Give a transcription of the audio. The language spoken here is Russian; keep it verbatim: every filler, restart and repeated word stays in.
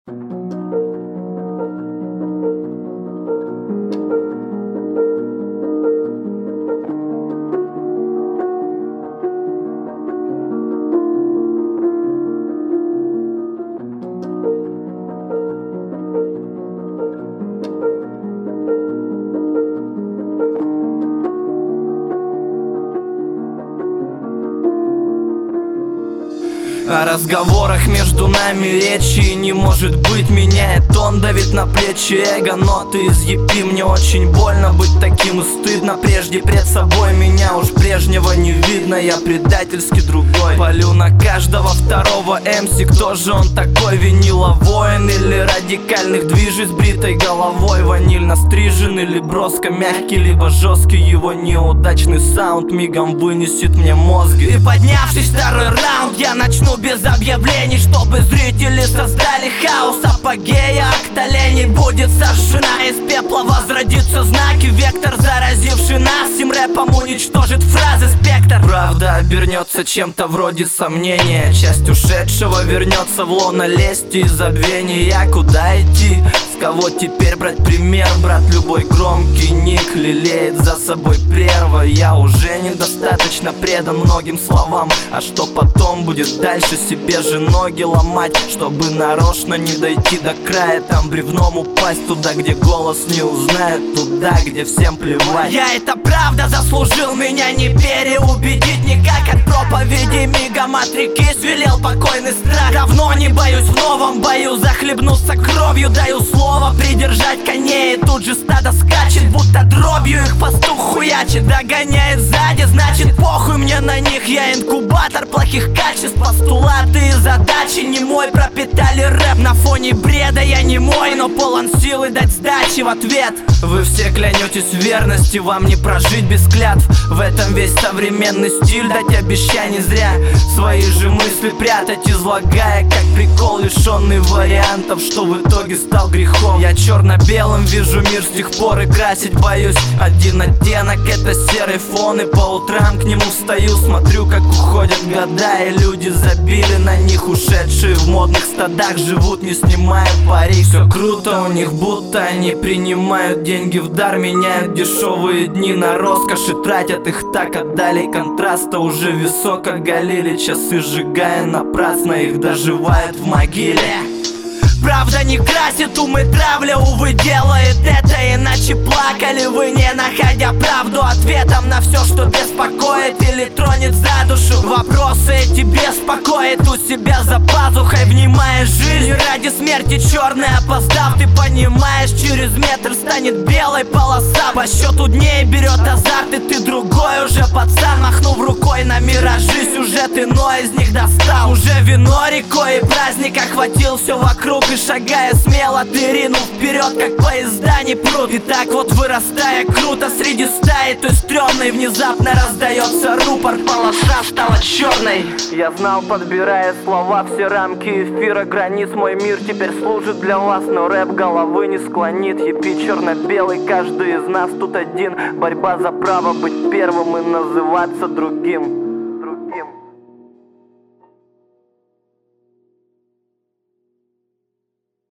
О разговорах между нами речи не может быть. Меняет тон, давит на плечи эго. Ноты из епи, мне очень больно быть таким и стыдно. Прежде пред собой меня уж прежнего не видно. Я предательски другой. Палю на каждого второго эм си. Кто же он такой, виниловоин или радикальных движей с бритой головой? Ванильно стрижен или броско мягкий, либо жесткий. Его неудачный саунд мигом вынесет мне мозги. И поднявшись второй раунд, я начну без объявлений, чтобы зрители создали хаос. Апогея акта лени будет сожжена. Из пепла возродится знаки. Вектор, заразивший нас, сим рэпом уничтожит фразы спектр. Правда обернется чем-то вроде сомнения. Часть ушедшего вернется в лоно лести и забвения. Куда идти? С кого теперь брать пример? Брат, любой громкий ник лелеет за собой прерва. Я уже недостаточно предан многим словам. А что потом будет дальше? Себе же ноги ломать, чтобы нарочно не дойти до края. Там бревном упасть, туда, где голос не узнает, туда, где всем плевать. Я это правда заслужил, меня не переубедить никак. От проповеди мигом отрекись, велел покойный страх. Давно не боюсь в новом бою захлебнуться кровью. Даю слово придержать коней, и тут же стадо скачет, будто дробью их пастух хуячит. Догоняет сзади, значит похуй мне на них. Я инкубатор плохих качеств. Постулаты и задачи не мой пропитали рэп. На фоне бреда я не мой, но полон силы дать сдачи в ответ. Вы все клянетесь в верности, вам не прожить без клятв. В этом весь современный стиль, дать обещаний зря. Свои же мысли прятать, излагая как прикол, лишенный вариантов, что в итоге стал грехом. Я черно-белым вижу мир с тех пор и красить боюсь. Один оттенок — это серый фон, и по утрам к нему встаю. Смотрю, как уходят года, и люди забили на них. Ушедшие в модных стадах живут, не снимая парик. Все круто у них, будто они принимают деньги в дар. Меняют дешевые дни на роскошь и тратят их так. Отдали контраста, уже висок оголили. Часы сжигая напрасно, их доживают в могиле. Правда не красит ум и травля, увы, делает это. Иначе плакали вы, не находя правду ответом на все, что беспокоит или тронет за душу. Вопросы эти беспокоят у себя за пазухой. Внимая жизнь ради смерти черной опоздав. Ты понимаешь, через метр станет белой полоса. По счету дней берет азарт, и ты другой уже пацан. Махнув рукой на миражи, сюжет иной из них достал. Уже вино рекой и праздник охватил все вокруг. И шагая смело, ты ринул вперед, как поезда не прут. И так вот вырастая круто среди стаи той стрёмной, внезапно раздается рупор, полоса стала черной. Я знал, подбирая слова, все рамки эфира, границ. Мой мир теперь служит для вас, но рэп головы не склонит. Епи черно-белый, каждый из нас тут один. Борьба за право быть первым и называться другим.